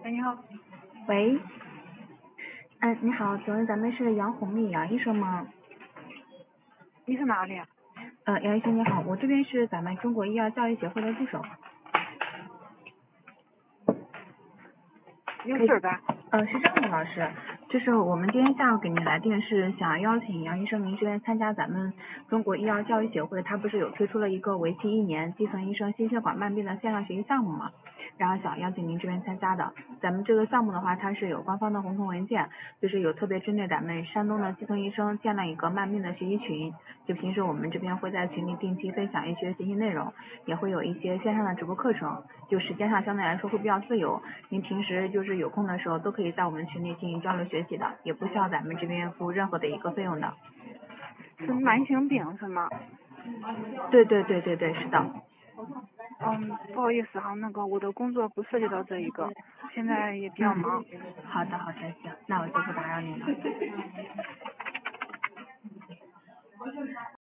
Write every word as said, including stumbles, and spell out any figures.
喂，你好。 喂，嗯，你好，请问咱们是杨红丽杨医生吗？ 你是哪里啊？ 呃，杨医生你好，我这边是咱们中国医药教育协会的助手。 有事儿呗？ 呃，是这样的，老师，就是我们今天下午给您来电是想邀请杨医生您这边参加咱们中国医药教育协会，它不是有推出了一个为期一年基层医生心血管慢病的线上学习项目嘛？然后想邀请您这边参加的。咱们这个项目的话，它是有官方的红头文件，就是有特别针对咱们山东的基层医生建了一个慢病的学习群，就平时我们这边会在群里定期分享一些学习内容，也会有一些线上的直播课程，就时间上相对来说会比较自由，您平时就是有空的时候都可以在我们群里进行交流学习的，也不需要咱们这边付任何的一个费用的。 是慢性病是吗？ 对对对对对，是的。 嗯，不好意思哈，那个我的工作不涉及到这一个，现在也比较忙。 嗯，好的好的，行，那我就不打扰您了。